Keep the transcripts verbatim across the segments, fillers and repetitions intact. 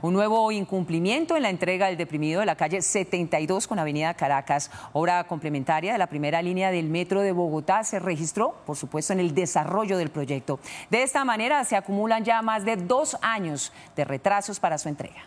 Un nuevo incumplimiento en la entrega del deprimido de la calle setenta y dos con Avenida Caracas, obra complementaria de la primera línea del metro de Bogotá, se registró, por supuesto, en el desarrollo del proyecto. De esta manera se acumulan ya más de dos años de retrasos para su entrega.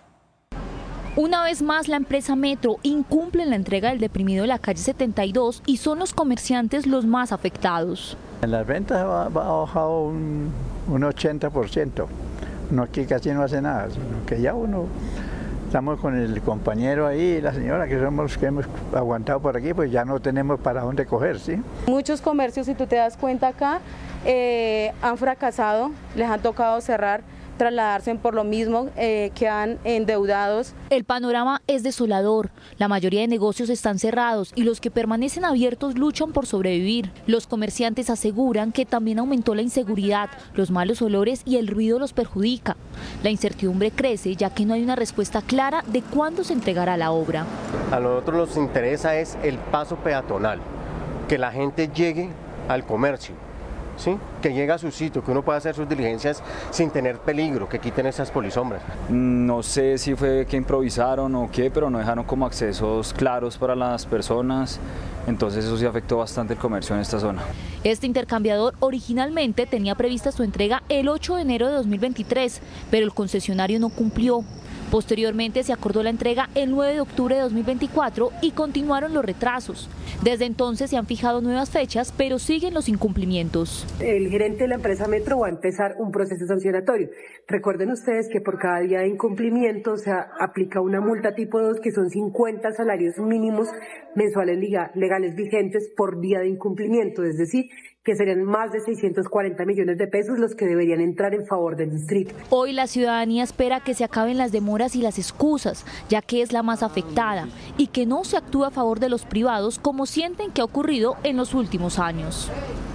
Una vez más, la empresa Metro incumple en la entrega del deprimido de la calle setenta y dos y son los comerciantes los más afectados. En las ventas ha, ha bajado un, un ochenta por ciento. No, aquí casi no hace nada, sino que ya uno, estamos con el compañero ahí, la señora, que somos los que hemos aguantado por aquí, pues ya no tenemos para dónde coger, ¿sí? Muchos comercios, si tú te das cuenta acá, eh, han fracasado, les han tocado cerrar, trasladarse por lo mismo, eh, quedan endeudados. El panorama es desolador. La mayoría de negocios están cerrados y los que permanecen abiertos luchan por sobrevivir. Los comerciantes aseguran que también aumentó la inseguridad, los malos olores y el ruido los perjudica. La incertidumbre crece ya que no hay una respuesta clara de cuándo se entregará la obra. A nosotros nos interesa es el paso peatonal, que la gente llegue al comercio. ¿Sí? Que llegue a su sitio, que uno pueda hacer sus diligencias sin tener peligro, que quiten esas polisombras. No sé si fue que improvisaron o qué, pero no dejaron como accesos claros para las personas, entonces eso sí afectó bastante el comercio en esta zona. Este intercambiador originalmente tenía prevista su entrega el ocho de enero de dos mil veintitrés, pero el concesionario no cumplió. Posteriormente se acordó la entrega el nueve de octubre de dos mil veinticuatro y continuaron los retrasos. Desde entonces se han fijado nuevas fechas, pero siguen los incumplimientos. El gerente de la empresa Metro va a empezar un proceso sancionatorio. Recuerden ustedes que por cada día de incumplimiento se aplica una multa tipo dos, que son cincuenta salarios mínimos mensuales legales vigentes por día de incumplimiento, es decir, que serían más de seiscientos cuarenta millones de pesos los que deberían entrar en favor del distrito. Hoy la ciudadanía espera que se acaben las demoras y las excusas, ya que es la más afectada, y que no se actúe a favor de los privados como sienten que ha ocurrido en los últimos años.